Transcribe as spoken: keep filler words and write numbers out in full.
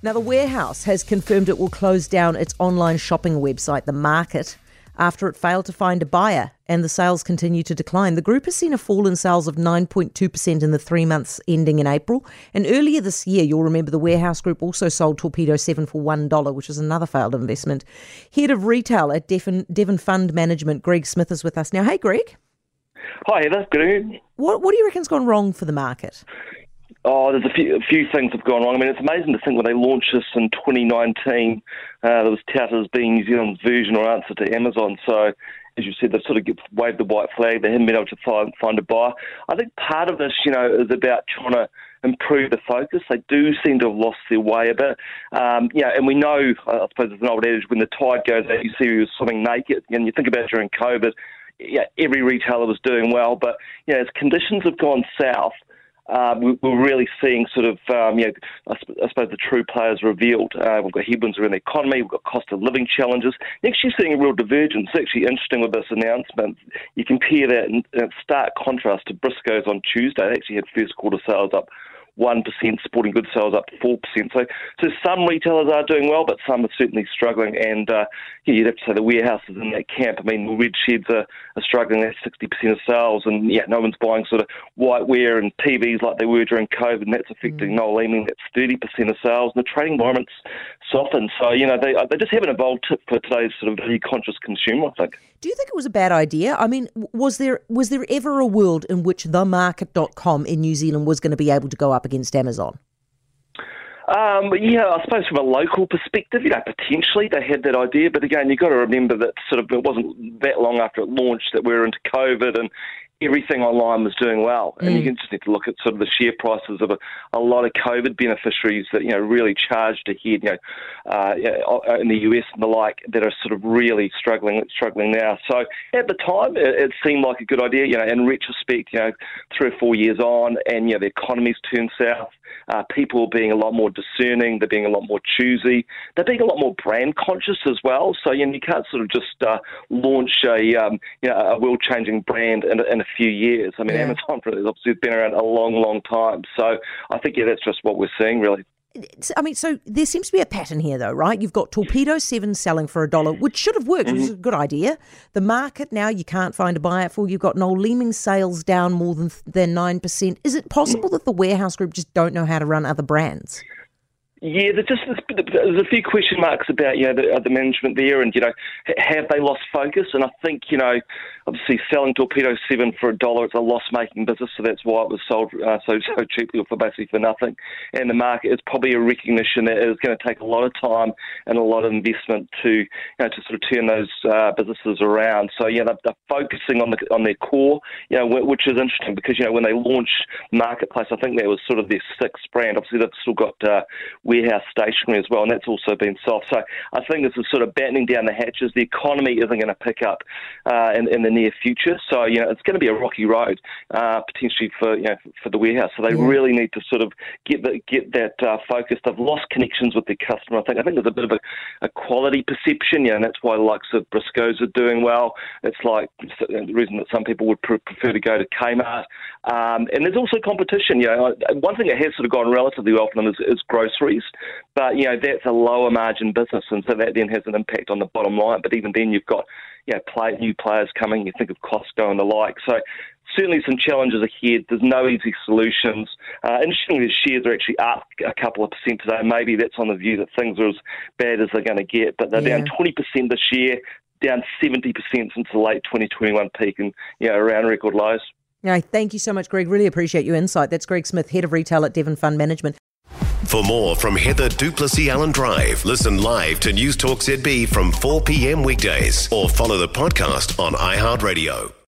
Now, the Warehouse has confirmed it will close down its online shopping website, The Market, after it failed to find a buyer and the sales continue to decline. The group has seen a fall in sales of nine point two percent in the three months ending in April. And earlier this year, you'll remember the Warehouse Group also sold Torpedo seven for one dollar, which is another failed investment. Head of Retail at Devon, Devon Fund Management, Greg Smith, is with us now. Hey, Greg. Hi, Heather. Good evening. What, what do you reckon's gone wrong for the market? Oh, there's a few, a few things have gone wrong. I mean, it's amazing to think when they launched this in twenty nineteen, uh, there was touted as being New Zealand's version or answer to Amazon. So, as you said, they've sort of waved the white flag. They haven't been able to find, find a buyer. I think part of this, you know, is about trying to improve the focus. They do seem to have lost their way a bit. Um, you know, and we know, I suppose it's an old adage, when the tide goes out, you see who's swimming naked. And you think about during COVID, yeah, every retailer was doing well. But, you know, as conditions have gone south, Uh, we, we're really seeing sort of, um, you know, I, sp- I suppose the true players revealed. Uh, we've got headwinds around the economy, we've got cost of living challenges. You're actually seeing a real divergence. It's actually interesting with this announcement. You compare that in, in stark contrast to Briscoe's on Tuesday. They actually had first quarter sales up one percent, sporting goods sales up four percent. So so some retailers are doing well, but some are certainly struggling. And uh, yeah, you'd have to say the Warehouse is in that camp. I mean, the red sheds are, are struggling. That's sixty percent of sales. And yeah, no one's buying sort of whiteware and T Vs like they were during COVID, and that's affecting mm. Noel Leeming. That's thirty percent of sales. And the trading environment's softened. So, you know, they they just haven't evolved for today's sort of very conscious consumer, I think. Do you think it was a bad idea? I mean, was there was there ever a world in which the market dot com in New Zealand was going to be able to go up against Amazon? Um, yeah, I suppose from a local perspective, you know, potentially they had that idea. But again, you've got to remember that sort of it wasn't that long after it launched that we were into COVID and everything online was doing well. And mm. you can just need to look at sort of the share prices of a, a lot of COVID beneficiaries that, you know, really charged ahead, you know, uh, in the U S and the like, that are sort of really struggling struggling now. So at the time, it, it seemed like a good idea. You know, in retrospect, you know, three or four years on, and, you know, the economy's turned south. Uh, people are being a lot more discerning. They're being a lot more choosy. They're being a lot more brand conscious as well. So, you know, you can't sort of just uh, launch a, um, you know, a world-changing brand in, in a few years. I mean, yeah. Amazon has obviously been around a long, long time. So I think, yeah, that's just what we're seeing, really. I mean, so there seems to be a pattern here, though, right? You've got Torpedo seven selling for a dollar, which should have worked, mm-hmm. which is a good idea. The market now you can't find a buyer for. You've got Noel Leeming sales down more than than nine percent. Is it possible that the Warehouse Group just don't know how to run other brands? Yeah, there's just there's a few question marks about, you know, the, the management there, and, you know, have they lost focus? And I think, you know, obviously selling Torpedo seven for a dollar, it's a loss-making business, so that's why it was sold uh, so so cheaply or for basically for nothing. And the market is probably a recognition that it's going to take a lot of time and a lot of investment to, you know, to sort of turn those uh, businesses around. So, yeah, they're, they're focusing on the on their core, you know, which is interesting because, you know, when they launched Marketplace, I think that was sort of their sixth brand. Obviously, they've still got uh, Warehouse Stationery as well, and that's also been soft. So I think this is sort of battening down the hatches. The economy isn't going to pick up uh, in, in the near future, so, you know, it's going to be a rocky road uh, potentially for, you know, for the Warehouse. So they yeah. really need to sort of get the, get that uh, focus. They've lost connections with their customer. I think I think there's a bit of a, a quality perception, you know, and that's why the likes of Briscoe's are doing well. It's like the reason that some people would prefer to go to Kmart. Um, and there's also competition. You know, one thing that has sort of gone relatively well for them is, is groceries. But, you know, that's a lower margin business, and so that then has an impact on the bottom line. But even then, you've got, you know, play, new players coming. You think of Costco and the like. So certainly some challenges ahead. There's no easy solutions. Uh, interestingly, the shares are actually up a couple of percent today. Maybe that's on the view that things are as bad as they're going to get. But they're yeah. down twenty percent this year, down seventy percent since the late twenty twenty-one peak, and, you know, around record lows. Yeah, thank you so much, Greg. Really appreciate your insight. That's Greg Smith, Head of Retail at Devon Fund Management. For more from Heather du Plessis-Allen Drive, listen live to News Talk Z B from four p.m. weekdays or follow the podcast on iHeartRadio.